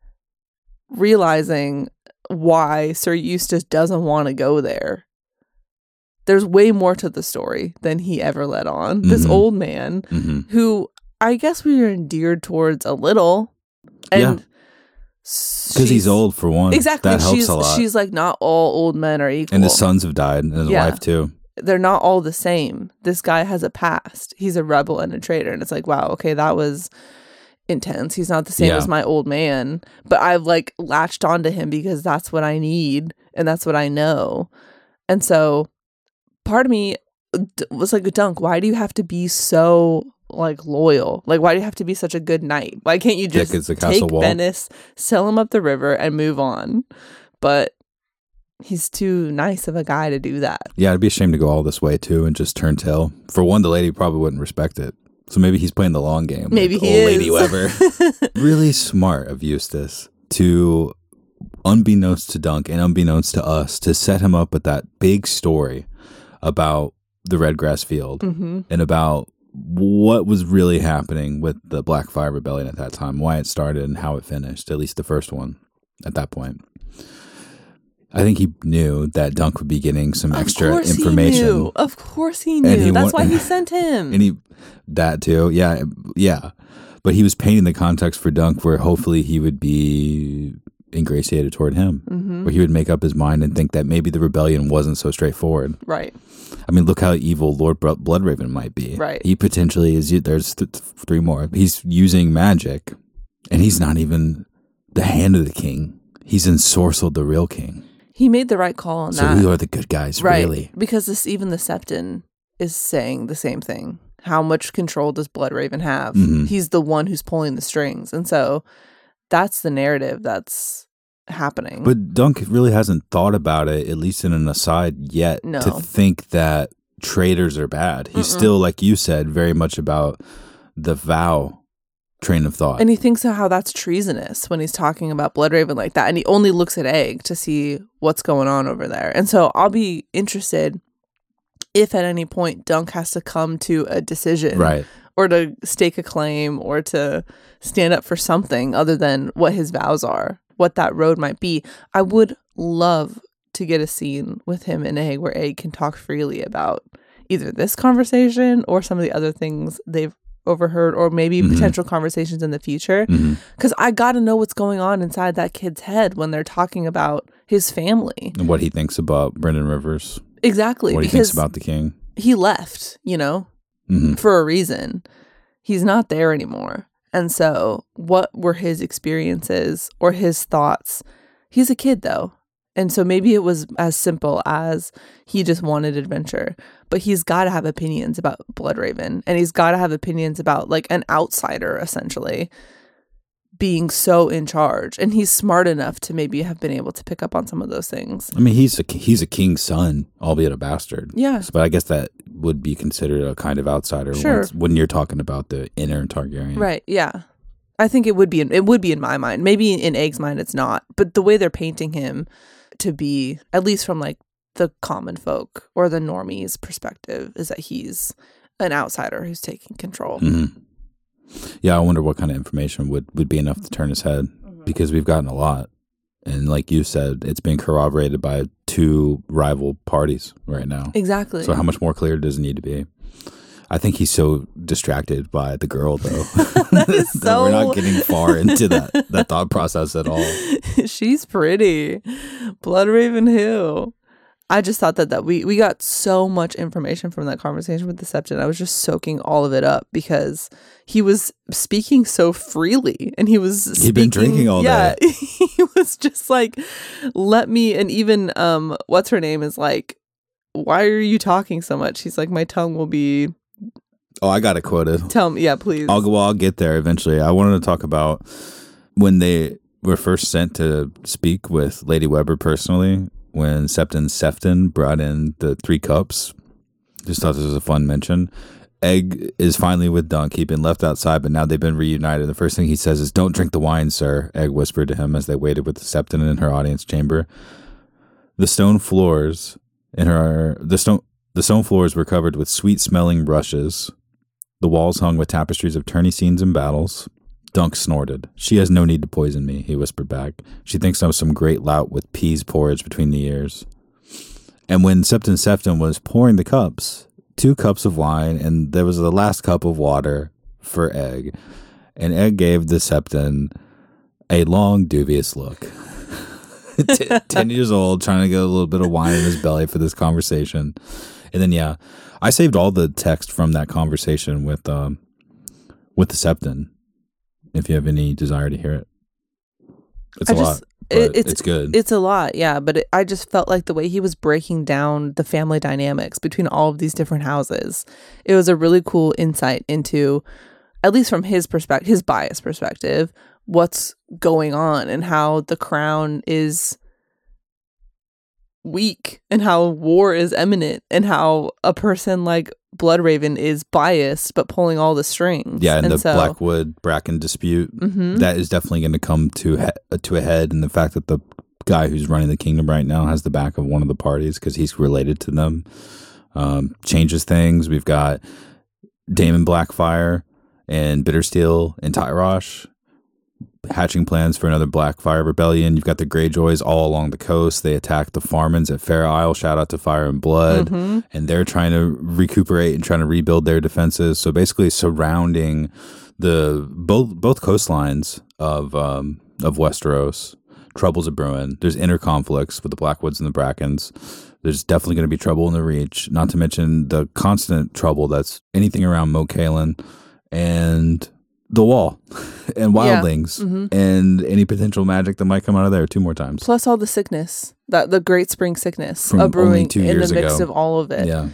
realizing why Sir Eustace doesn't want to go there, there's way more to the story than he ever let on. This Mhm. old man hmm who I guess we were endeared towards a little. And Because he's old, for one. Exactly. That helps she's, a lot. she's like, not all old men are equal. And his sons have died, and his Yeah. wife, too. They're not all the same. This guy has a past. He's a rebel and a traitor. And it's like, wow, okay, that was intense. He's not the same Yeah. as my old man. But I've like latched onto him because that's what I need and that's what I know. And so part of me d- was like, Dunk, why do you have to be so like loyal? Like, why do you have to be such a good knight? Why can't you just Thick as the take castle wall. Bennis, sell him up the river, and move on? But he's too nice of a guy to do that. Yeah, I'd be ashamed to go all this way, too, and just turn tail. For one, the lady probably wouldn't respect it. So maybe he's playing the long game. Maybe like he old Lady is. Weber. Really smart of Eustace to, unbeknownst to Dunk and unbeknownst to us, to set him up with that big story about the Redgrass Field Mm-hmm. and about what was really happening with the Blackfire Rebellion at that time, why it started and how it finished, at least the first one at that point. I think he knew that Dunk would be getting some Of extra course information. He knew. Of course he knew. And he That's wa- why he sent him. And he, that too, yeah, yeah. But he was painting the context for Dunk where hopefully he would be ingratiated toward him, Mhm. where he would make up his mind and think that maybe the rebellion wasn't so straightforward. Right. I mean, look how evil Lord Bro- Bloodraven might be. Right. He potentially is, there's th- three more. He's using magic, and he's not even the hand of the king. He's ensorcelled the real king. He made the right call on So that. we are the good guys, Right. really. Because this, even the Septon is saying the same thing. How much control does Bloodraven have? Mhm. He's the one who's pulling the strings. And so that's the narrative that's happening. But Dunk really hasn't thought about it, at least in an aside yet, No. to think that traitors are bad. He's Mm-mm. still, like you said, very much about the vow train of thought. And he thinks of how that's treasonous when he's talking about Bloodraven like that. And he only looks at Egg to see what's going on over there. And so I'll be interested if at any point Dunk has to come to a decision. Right. Or to stake a claim or to stand up for something other than what his vows are, what that road might be. I would love to get a scene with him and Egg where Egg can talk freely about either this conversation or some of the other things they've overheard, or maybe mm-hmm. potential conversations in the future. Because mm-hmm. I got to know what's going on inside that kid's head when they're talking about his family. And what he thinks about Brendan Rivers. Exactly. What he thinks about the king. He left, you know, mm-hmm. for a reason. He's not there anymore. And so what were his experiences or his thoughts? He's a kid, though. And so maybe it was as simple as he just wanted adventure, but he's got to have opinions about Bloodraven, and he's got to have opinions about like an outsider essentially being so in charge. And he's smart enough to maybe have been able to pick up on some of those things. I mean, he's a he's a king's son, albeit a bastard. Yeah. So, but I guess that would be considered a kind of outsider sure. when, when you're talking about the inner Targaryen. Right. Yeah. I think it would be in, it would be in my mind. Maybe in Egg's mind it's not, but the way they're painting him to be, at least from like the common folk or the normies perspective, is that he's an outsider who's taking control. Mm-hmm. Yeah, I wonder what kind of information would, would be enough to turn his head, mm-hmm. because we've gotten a lot. And like you said, it's been corroborated by two rival parties right now. Exactly. So how much more clear does it need to be? I think he's so distracted by the girl, though. That is so... that we're not getting far into that, that thought process at all. She's pretty. Bloodraven who? I just thought that, that we, we got so much information from that conversation with the Septon. I was just soaking all of it up because he was speaking so freely, and he was speaking, he'd been drinking all yeah, day. He was just like, let me, and even um what's her name is like, why are you talking so much? He's like, my tongue will be... Oh, I got it quoted. Tell me, yeah, please. I'll go. Well, I'll get there eventually. I wanted to talk about when they were first sent to speak with Lady Weber personally, when Septon Sefton brought in the three cups. Just thought this was a fun mention. Egg is finally with Dunk. He'd been left outside, but now they've been reunited. The first thing he says is, "Don't drink the wine, sir," Egg whispered to him as they waited with the Septon in her audience chamber. The stone floors in her the stone the stone floors were covered with sweet-smelling rushes. The walls hung with tapestries of tourney scenes and battles. Dunk snorted. "She has no need to poison me," he whispered back. "She thinks I'm some great lout with peas porridge between the ears." And when Septon Sefton was pouring the cups, two cups of wine, and there was the last cup of water for Egg, and Egg gave the Septon a long, dubious look. T- Ten years old, trying to get a little bit of wine in his belly for this conversation. And then, yeah, I saved all the text from that conversation with um, with the Septon, if you have any desire to hear it. It's I a just, lot, but it, it's, it's good. It's a lot, yeah, but it, I just felt like the way he was breaking down the family dynamics between all of these different houses, it was a really cool insight into, at least from his perspective, his biased perspective, what's going on and how the crown is weak and how war is imminent and how a person like Bloodraven is biased but pulling all the strings. Yeah, and, and the so, Blackwood Bracken dispute, mm-hmm. that is definitely going to come to he- to a head, and the fact that the guy who's running the kingdom right now has the back of one of the parties because he's related to them um, changes things. We've got Daemon Blackfire and Bittersteel and Tyrosh hatching plans for another Blackfire rebellion. You've got the Greyjoys all along the coast. They attacked the Farmans at Fair Isle. Shout out to Fire and Blood. Mm-hmm. And they're trying to recuperate and trying to rebuild their defenses. So basically surrounding the both both coastlines of um, of Westeros. Troubles are brewing. There's inner conflicts with the Blackwoods and the Brackens. There's definitely going to be trouble in the Reach. Not to mention the constant trouble that's anything around Moat Cailin and the Wall and Wildlings, yeah. mm-hmm. and any potential magic that might come out of there two more times. Plus all the sickness, that the Great Spring sickness From of brewing two in years the mix ago. of all of it. Yeah.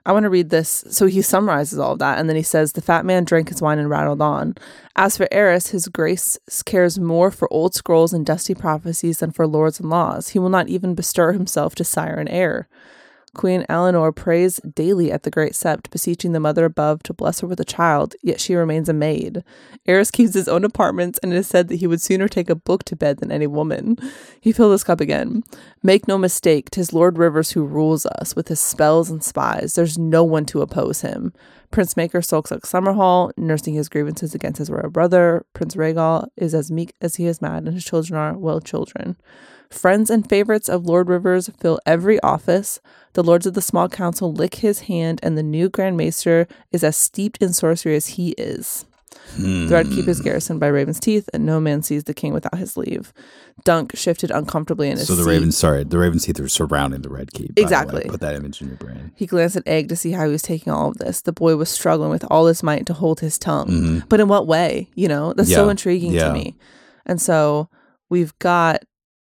I want to read this. So he summarizes all of that, and then he says, the fat man drank his wine and rattled on. As for Eris, his grace cares more for old scrolls and dusty prophecies than for lords and laws. He will not even bestir himself to sire an heir. Queen Eleanor prays daily at the great sept, beseeching the mother above to bless her with a child, yet she remains a maid. Eris keeps his own apartments, and it is said that he would sooner take a book to bed than any woman. He filled his cup again. Make no mistake, 'tis Lord Rivers who rules us, with his spells and spies. There's no one to oppose him. Prince Maker sulks at Summerhall, nursing his grievances against his royal brother. Prince Rhaegal is as meek as he is mad, and his children are, well, children. Friends and favorites of Lord Rivers fill every office. The lords of the small council lick his hand, and the new Grand Maester is as steeped in sorcery as he is. Hmm. The Red Keep is garrisoned by Raven's Teeth, and no man sees the king without his leave. Dunk shifted uncomfortably in his seat. So the seat. Ravens, sorry, the Raven's Teeth are surrounding the Red Keep. Exactly. Put that image in your brain. He glanced at Egg to see how he was taking all of this. The boy was struggling with all his might to hold his tongue. Mm-hmm. But in what way? You know, that's yeah. so intriguing yeah. to me. And so we've got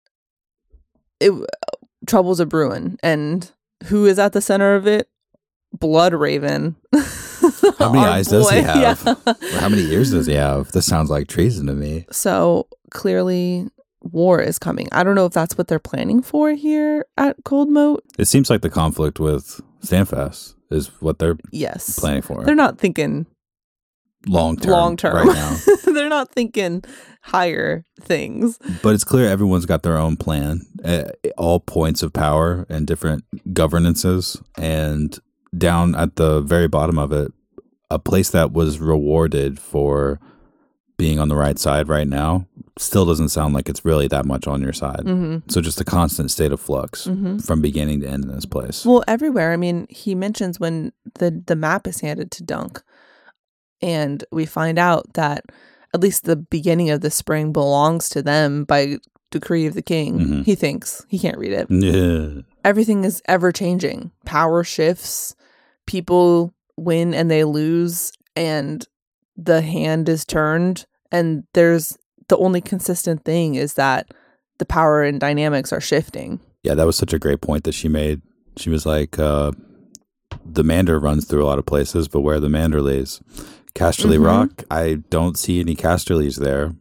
it, troubles are brewing, and who is at the center of it? Blood Raven. How many eyes boy. does he have? Yeah. How many ears does he have? This sounds like treason to me. So clearly war is coming. I don't know if that's what they're planning for here at Cold Moat. It seems like the conflict with Standfast is what they're yes. planning for. They're not thinking long term. Long term. Right now. They're not thinking higher things. But it's clear everyone's got their own plan at all points of power and different governances. And down at the very bottom of it, a place that was rewarded for being on the right side right now still doesn't sound like it's really that much on your side. Mm-hmm. So just a constant state of flux mm-hmm. from beginning to end in this place. Well, everywhere. I mean, he mentions when the, the map is handed to Dunk, and we find out that at least the beginning of the spring belongs to them by decree of the king. Mm-hmm. He thinks. He can't read it. Yeah. Everything is ever changing. Power shifts. People win and they lose, and the hand is turned, and there's the only consistent thing is that the power and dynamics are shifting. Yeah, that was such a great point that she made. She was like, uh, the Mander runs through a lot of places, but where the Mander lays. Casterly mm-hmm. Rock, I don't see any Casterlys there.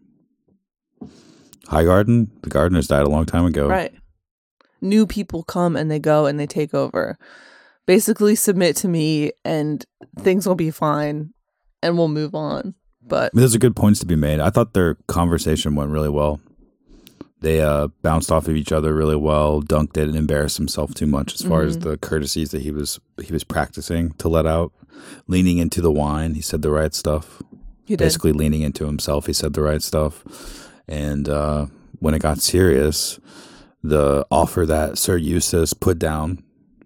Highgarden, the gardeners died a long time ago. Right. New people come and they go and they take over. Basically submit to me and things will be fine and we'll move on. But those are good points to be made. I thought their conversation went really well. They uh, bounced off of each other really well. Dunk didn't embarrass himself too much as far mm-hmm. as the courtesies that he was he was practicing to let out. Leaning into the wine, he said the right stuff. He did. Basically leaning into himself, he said the right stuff. And uh, when it got serious, the offer that Sir Eustace put down,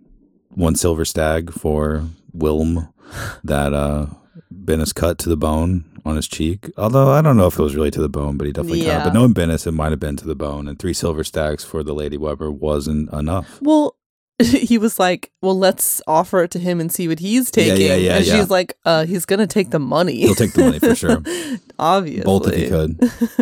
one silver stag for Wilm, that uh, Bennis cut to the bone on his cheek. Although I don't know if it was really to the bone, but he definitely yeah. cut it. But knowing Bennis, it might have been to the bone. And three silver stags for the Lady Weber wasn't enough. Well, he was like, well, let's offer it to him and see what he's taking. Yeah, yeah, yeah, and yeah. she's like, uh, he's going to take the money. He'll take the money for sure. Obviously. Bolt if he could.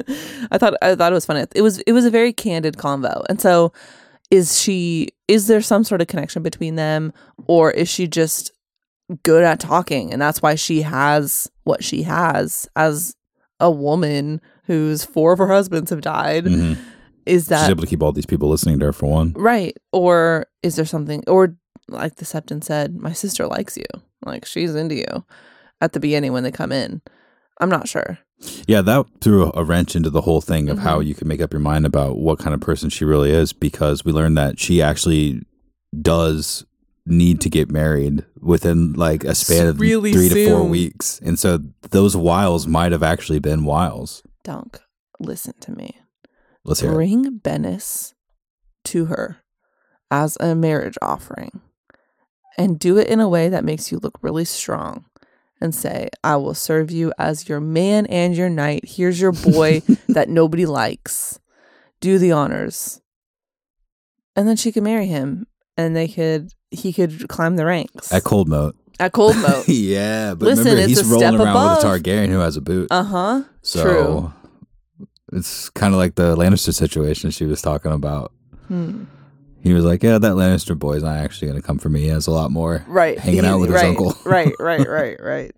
I thought I thought it was funny. It was it was a very candid convo. And so is she is there some sort of connection between them, or is she just good at talking and that's why she has what she has as a woman whose four of her husbands have died? Mm-hmm. Is that she's able to keep all these people listening to her for one? Right. Or is there something, or like the Septon said, my sister likes you. Like she's into you at the beginning when they come in. I'm not sure. Yeah, that threw a wrench into the whole thing of mm-hmm. how you can make up your mind about what kind of person she really is, because we learned that she actually does need to get married within like a span of really three soon. to four weeks. And so those wiles might have actually been wiles. Dunk, listen to me. Let's hear Bring it. Bennis to her as a marriage offering and do it in a way that makes you look really strong and say, I will serve you as your man and your knight. Here's your boy that nobody likes. Do the honors. And then she could marry him and they could, he could climb the ranks. At Cold Moat. At Cold Moat. Yeah, but Listen, remember, it's he's a rolling step around above. with a Targaryen who has a boot. Uh-huh. So True. It's kind of like the Lannister situation she was talking about. Hmm. He was like, yeah, that Lannister boy's not actually going to come for me. He has a lot more right. hanging out with right, his uncle. right, right, right, right.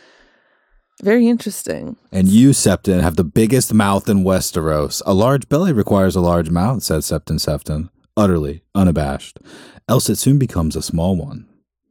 Very interesting. And you, Septon, have the biggest mouth in Westeros. A large belly requires a large mouth, said Septon Septon, utterly unabashed. Else it soon becomes a small one.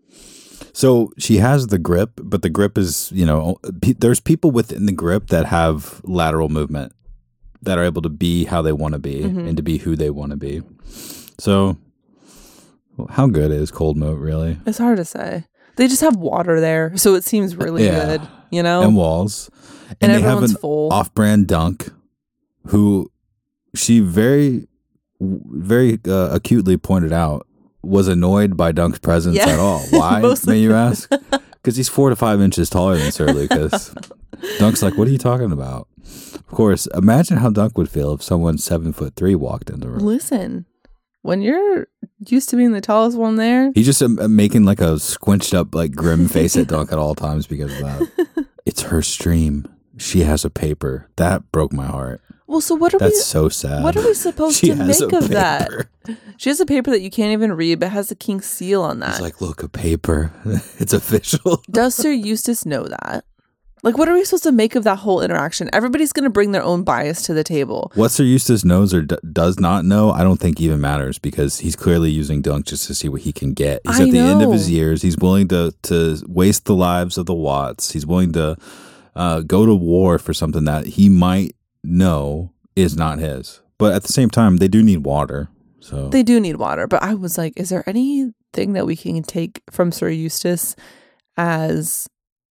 So she has the grip, but the grip is, you know, pe- there's people within the grip that have lateral movement, that are able to be how they want to be mm-hmm. and to be who they want to be. So how good is Cold Moat, really? It's hard to say. They just have water there, so it seems really yeah. good, you know? And walls. And, and they everyone's have an full. Off-brand Dunk, who she very, very uh, acutely pointed out was annoyed by Dunk's presence yeah. at all. Why, may you ask? Because he's four to five inches taller than Sir Lucas. Dunk's like, what are you talking about? Of course, imagine how Dunk would feel if someone seven foot three walked in the room. Listen, when you're used to being the tallest one there. He's just uh, making like a squinched up, like grim face at Dunk at all times because of that. It's her stream. She has a paper. That broke my heart. Well, so what are That's we? That's so sad. What are we supposed to make of paper. that? She has a paper that you can't even read, but has a king's seal on that. It's like, look, a paper. It's official. Does Sir Eustace know that? Like, what are we supposed to make of that whole interaction? Everybody's going to bring their own bias to the table. What Sir Eustace knows or d- does not know, I don't think even matters because he's clearly using Dunk just to see what he can get. He's I at the know. end of his years. He's willing to to waste the lives of the Watts. He's willing to uh, go to war for something that he might know is not his. But at the same time, they do need water. So They do need water. But I was like, is there anything that we can take from Sir Eustace as...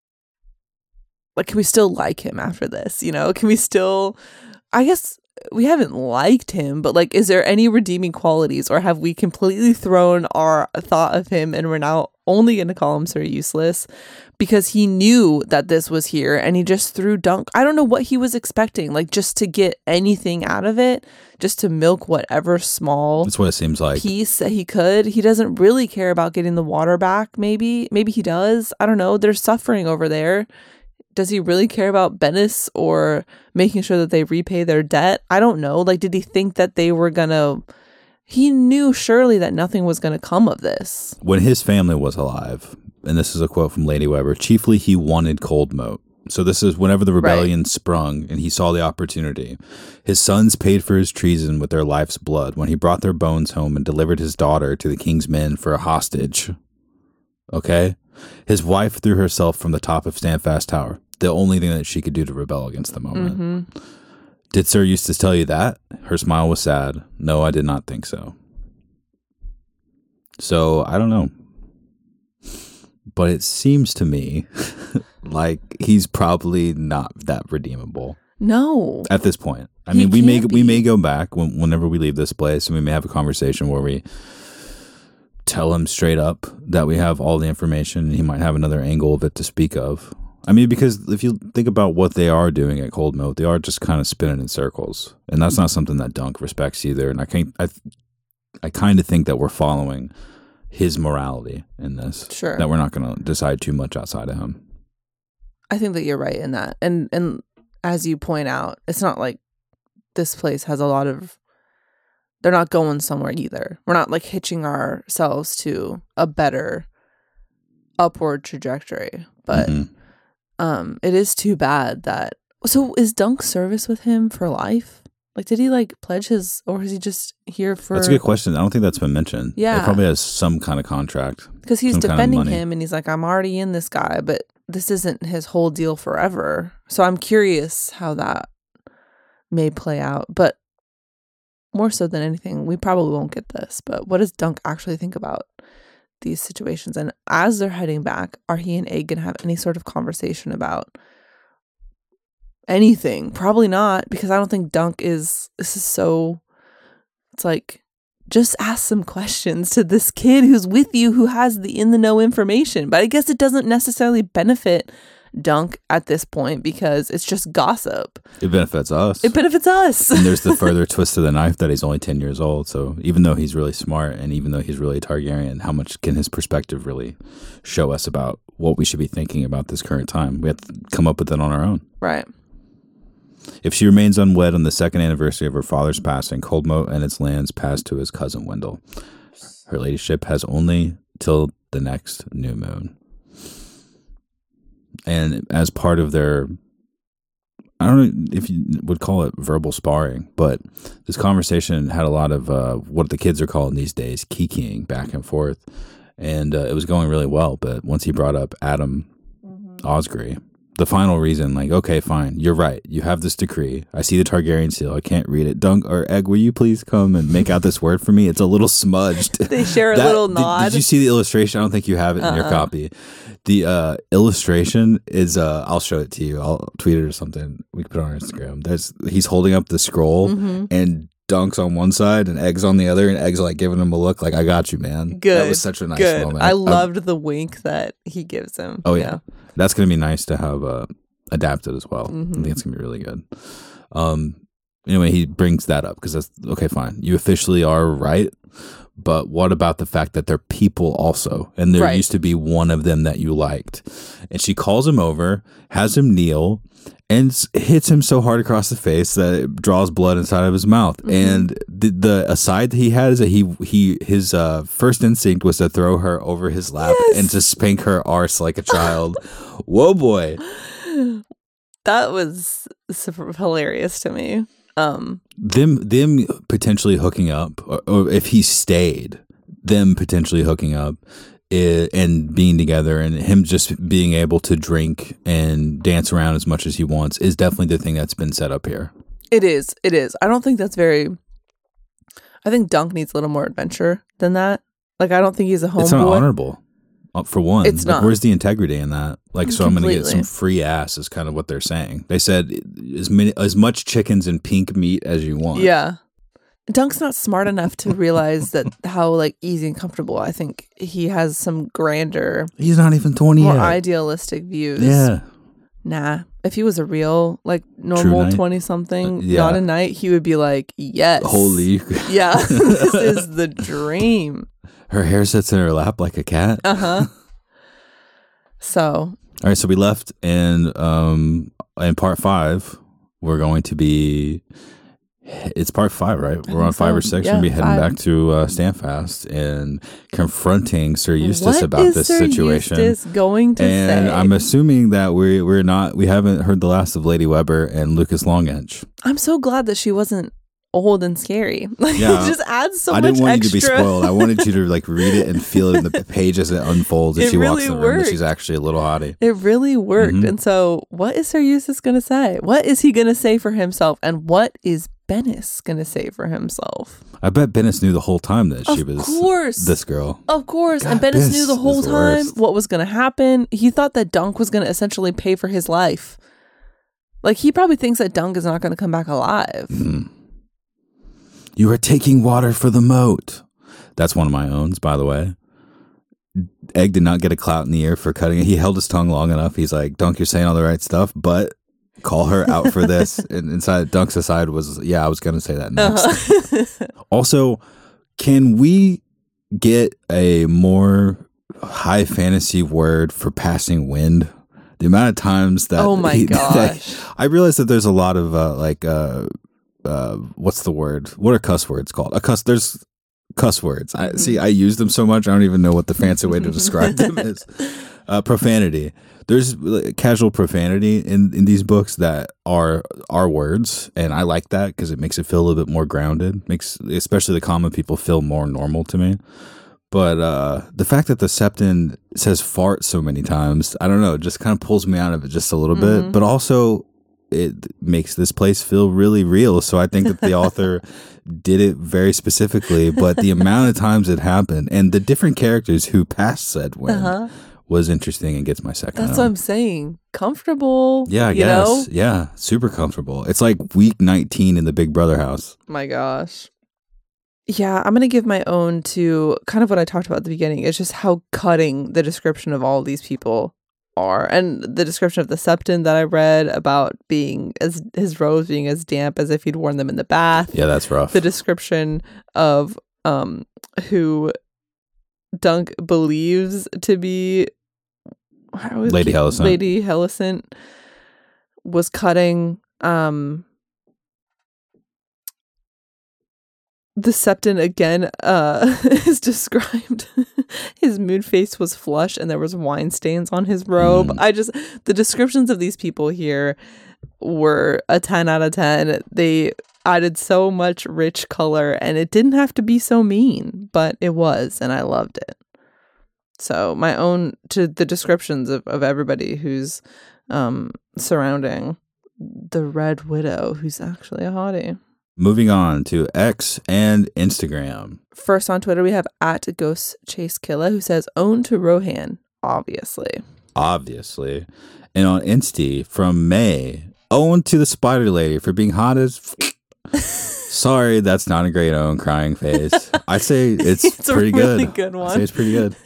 Like, can we still like him after this? You know, can we still, I guess we haven't liked him, but like, is there any redeeming qualities or have we completely thrown our thought of him and we're now only going to call him Sir Useless because he knew that this was here and he just threw Dunk. I don't know what he was expecting, like just to get anything out of it, just to milk whatever small that's what it seems like piece that he could. He doesn't really care about getting the water back. Maybe, maybe he does. I don't know. They're suffering over there. Does he really care about Bennis or making sure that they repay their debt? I don't know. Like, did he think that they were going to... He knew surely that nothing was going to come of this. When his family was alive, and this is a quote from Lady Weber, chiefly he wanted Cold Moat. So this is whenever the rebellion right. sprung and he saw the opportunity. His sons paid for his treason with their life's blood when he brought their bones home and delivered his daughter to the king's men for a hostage. Okay? His wife threw herself from the top of Standfast Tower, the only thing that she could do to rebel against the moment. Mm-hmm. Did Sir Eustace tell you that? Her smile was sad. No, I did not think so. So, I don't know. But it seems to me like he's probably not that redeemable. No. At this point. I mean, we may be. we may go back when, whenever we leave this place and we may have a conversation where we tell him straight up that we have all the information and he might have another angle of it to speak of. I mean, because if you think about what they are doing at Cold Moat, they are just kind of spinning in circles. And that's not something that Dunk respects either. And I can't, I, I kind of think that we're following his morality in this. Sure. That we're not going to decide too much outside of him. I think that you're right in that. And, and as you point out, it's not like this place has a lot of, they're not going somewhere either. We're not like hitching ourselves to a better upward trajectory. But mm-hmm. um, it is too bad that... So is Dunk's service with him for life? Like, did he like pledge his... Or is he just here for... That's a good question. I don't think that's been mentioned. Yeah. He probably has some kind of contract. Because he's defending him and he's like, I'm already in this guy, but this isn't his whole deal forever. So I'm curious how that may play out. But more so than anything, we probably won't get this, but what does Dunk actually think about these situations? And as they're heading back, are he and Egg going to have any sort of conversation about anything? Probably not, because I don't think Dunk is, this is so, it's like, just ask some questions to this kid who's with you, who has the in-the-know information. But I guess it doesn't necessarily benefit Dunk at this point because it's just gossip. It benefits us. It benefits us. And there's the further twist to the knife that he's only ten years old. So even though he's really smart and even though he's really a Targaryen, how much can his perspective really show us about what we should be thinking about this current time? We have to come up with it on our own. Right. If she remains unwed on the second anniversary of her father's passing, Coldmoat and its lands pass to his cousin Wendell. Her ladyship has only till the next new moon. And as part of their, I don't know if you would call it verbal sparring, but this conversation had a lot of uh, what the kids are calling these days, kikiing back and forth. And uh, it was going really well. But once he brought up Adam mm-hmm. Osgrey, the final reason, like, okay, fine, you're right. You have this decree. I see the Targaryen seal. I can't read it. Dunk or Egg, will you please come and make out this word for me? It's a little smudged. They share a that, little nod. Did, did you see the illustration? I don't think you have it in uh-uh. your copy. The uh, illustration is, uh, I'll show it to you. I'll tweet it or something. We can put it on Instagram. There's, he's holding up the scroll mm-hmm. and Dunk's on one side and Egg's on the other, and Egg's like giving him a look like, I got you, man. Good. That was such a nice Good. moment. I loved um, the wink that he gives him. Oh, yeah. yeah. That's going to be nice to have uh, adapted as well. Mm-hmm. I think it's going to be really good. Um. Anyway, he brings that up because that's, okay, fine. You officially are right. But what about the fact that they're people also? And there right. used to be one of them that you liked. And she calls him over, has him kneel, and hits him so hard across the face that it draws blood inside of his mouth. Mm-hmm. And the, the aside that he had is that he he his uh, first instinct was to throw her over his lap yes. and to spank her arse like a child. Whoa, boy. That was super hilarious to me. Um, them them potentially hooking up, or, or if he stayed, them potentially hooking up I- and being together, and him just being able to drink and dance around as much as he wants is definitely the thing that's been set up here. It is. It is. I don't think that's very. I think Dunk needs a little more adventure than that. Like, I don't think he's a homeboy. It's not honorable. Uh, for one, it's like, not. Where's the integrity in that? Like, so Completely. I'm going to get some free ass is kind of what they're saying. They said as many, as much chickens and pink meat as you want. Yeah. Dunk's not smart enough to realize that how like easy and comfortable. I think he has some grander. He's not even twenty more yet. idealistic views. Yeah. Nah. If he was a real like normal twenty something, uh, yeah. not a knight, he would be like, yes. Holy. Yeah. This is the dream. Her hair sits in her lap like a cat. Uh huh. So. All right. So we left, and um, in part five, we're going to be. It's part five, right? We're on five so. or six. Yeah, we're going to be heading five. back to uh, Standfast and confronting Sir Eustace what about is this Sir situation. Eustace going to and say? I'm assuming that we we're not. We haven't heard the last of Lady Weber and Lucas Longinch. I'm so glad that she wasn't old and scary. Like, yeah, it just adds so I much didn't want extra. you to be spoiled. I wanted you to like read it and feel it in the page as it unfolds as it she really walks in the worked. room that she's actually a little hottie. It really worked. Mm-hmm. And so what is Sir Eustace going to say? What is he going to say for himself? And what is Bennis going to say for himself? I bet Bennis knew the whole time that of she was course. this girl. Of course. God, and Bennis knew the whole the time worst. what was going to happen. He thought that Dunk was going to essentially pay for his life. Like, he probably thinks that Dunk is not going to come back alive. Mm-hmm. You are taking water for the moat. That's one of my owns, by the way. Egg did not get a clout in the ear for cutting it. He held his tongue long enough. He's like, Dunk, you're saying all the right stuff, but call her out for this. And inside Dunk's aside was, yeah, I was going to say that next. Uh-huh. Also, can we get a more high fantasy word for passing wind? The amount of times that... Oh my he, gosh. That, I realize that there's a lot of uh, like... Uh, Uh, what's the word? What are cuss words called? A cuss. There's cuss words. I see. I use them so much. I don't even know what the fancy way to describe them is. Uh, profanity. There's casual profanity in, in these books that are are words, and I like that because it makes it feel a little bit more grounded. Makes especially the common people feel more normal to me. But uh, the fact that the Septon says fart so many times, I don't know, it just kind of pulls me out of it just a little mm-hmm. bit. But also, it makes this place feel really real. So I think that the author did it very specifically, but the amount of times it happened and the different characters who passed said wind uh-huh. was interesting and gets my second. That's home. what I'm saying. Comfortable. Yeah, I you guess. Know? Yeah, super comfortable. It's like week nineteen in the Big Brother house. My gosh. Yeah, I'm going to give my own to kind of what I talked about at the beginning. It's just how cutting the description of all these people are, and the description of the Septon that I read about being as his robes being as damp as if he'd worn them in the bath. Yeah, that's rough. The description of um who Dunk believes to be Lady Hellicent. Lady Hellicent was cutting. Um, the Septon again uh, is described. His moon face was flush and there was wine stains on his robe. Mm. I just, the descriptions of these people here were a ten out of ten. They added so much rich color and it didn't have to be so mean, but it was, and I loved it. So my own, to the descriptions of, of everybody who's um, surrounding the Red Widow, who's actually a hottie. Moving on to X and Instagram. First on Twitter, we have at Ghost Chase Killa, who says, own to Rohan, obviously. Obviously. And on Insta from May, own to the Spider Lady for being hot as... Sorry, that's not a great own, crying face. I'd say it's, it's pretty a really good. good one. I'd say it's pretty good.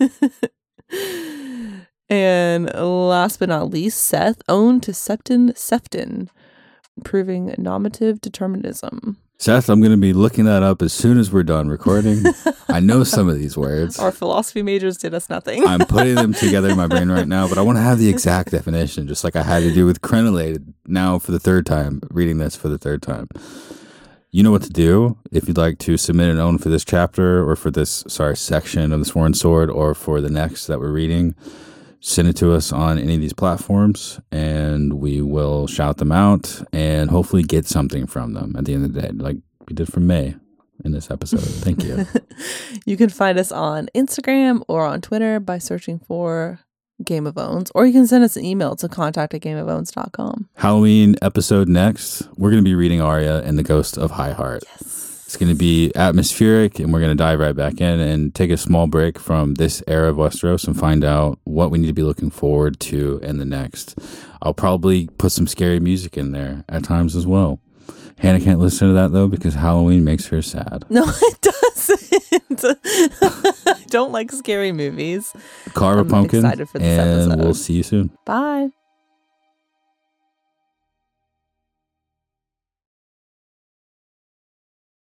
And last but not least, Seth, own to Septon Sefton, proving nominative determinism. Seth, I'm going to be looking that up as soon as we're done recording. I know some of these words. Our philosophy majors did us nothing. I'm putting them together in my brain right now, but I want to have the exact definition, just like I had to do with crenellated now for the third time, reading this for the third time. You know what to do if you'd like to submit an own for this chapter or for this, sorry, section of the Sworn Sword or for the next that we're reading. Send it to us on any of these platforms and we will shout them out and hopefully get something from them at the end of the day, like we did from May in this episode. Thank you. You can find us on Instagram or on Twitter by searching for Game of Owns, or you can send us an email to contact at game of owns dot com. Halloween episode next, we're going to be reading Arya and the Ghost of High Heart. Yes. It's going to be atmospheric, and we're going to dive right back in and take a small break from this era of Westeros and find out what we need to be looking forward to in the next. I'll probably put some scary music in there at times as well. Hannah can't listen to that, though, because Halloween makes her sad. No, it doesn't. I don't like scary movies. Carve a pumpkin, excited for this and episode. We'll see you soon. Bye.